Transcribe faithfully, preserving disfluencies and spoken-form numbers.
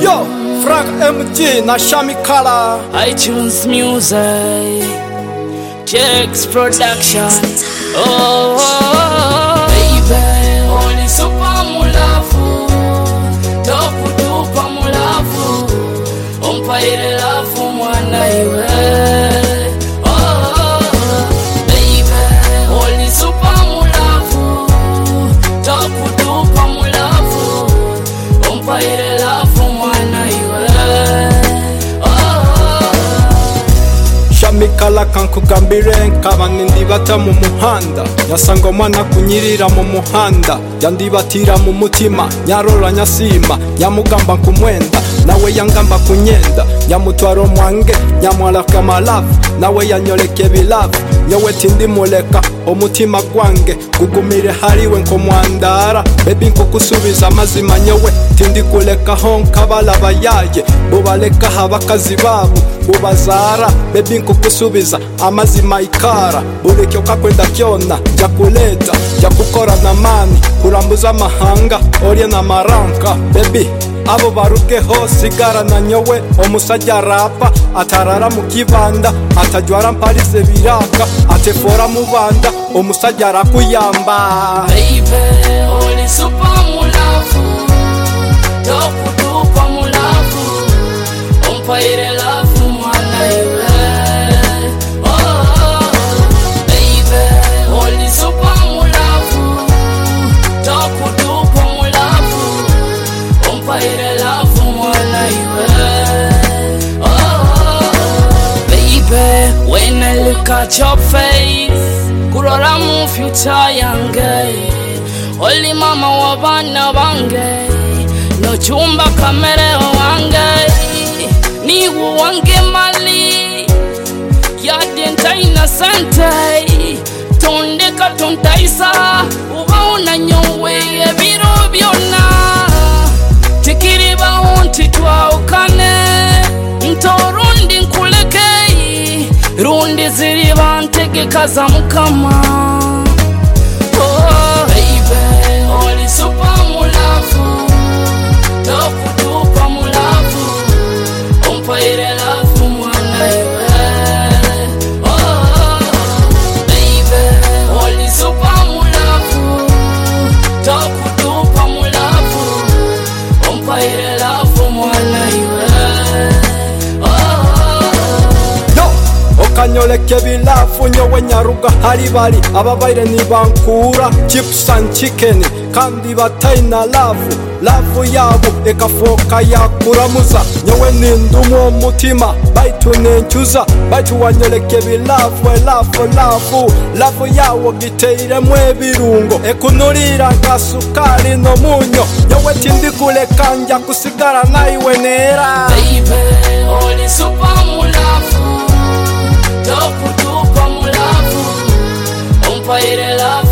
Yo, Frank M G na Shami Kala, iTunes Music, Jax Production. Oh, oh, oh, baby, only super mulafu, topu tupa mulafu, umpaire lafu mwana iwe. Oh, oh, oh, baby, only super mulafu, topu tupa mulafu, umpaire lafu mwana iwe. Shami Kala kankugambire nkaba ndibata mu muhanda, nyasanga mwana kunyirira mu muhanda, yandibatira mu mutima, nyarora nyasima, nyamugamba kumwenda, nawe yangamba kunyenda, nyamutwaro mwange, nyamwala kamalafu, nawe yanyoleke bilafu, nyowe tindi muleka, omutima gwange, gugumire hariwe nko mwandara, baby nko kusubiza amazima nyowe, tindi kuleka honka balaba yaye, bubaleka habakazi babu, bubazara, baby nko kusubiza amazima ikara, burekyo kakwenda kyona, jya kuleta, jya gukora na mani, kurambuza amahanga, orye na maranka, baby abo barugeho sigara na nyowe, omusajja rapa, atarara mu kibanda, atajwara mparise biraka, atefora mu banda, omusajja rakuyamba. Baby, only super mulafu, topu tupa mulafu, umpaire lafu mwana iwe. Oh, oh, oh, baby, only super mulafu, topu tupa mulafu, umpaire lafu mwana iwe. Oh, oh, oh, baby, when I look at your face, kurora mu future yange, oli mama wabana bange, no chumba kamere wange, ni wange mali, ya denta inasante, tondeka tontaisa, ubauna nyowe ebiro byona, tikiriba unti twaukane, ntorundi nkulekei, rundi ziriba ntegeka za mukama. Oh, baby, only super mulafu, topu tupa mulafu, umpaire lafu mwana iwe. Oh, oh, oh, baby, only super mulafu, topu tupa mulafu, umpaire lafu mwana iwe. Oh, oh, oh. Yo, okanyoleke bilafu nyowe nyaruga hari bari, ababaire nibankura chips and chicken, kandi bataina lafu, lafu yabo ekafoka yakuramuza, nyowe nindumu omutima, baitu nenchuza, baitu wanyoleke bilafu, lafu lafu, lafu yawo giteiremu ebirungo, ekunulira gasukari no munyo, nyowe tindi kuleka nja kusigara naiwe nera. Baby, only super mulafu, topu tupa mulafu, umpaire lafu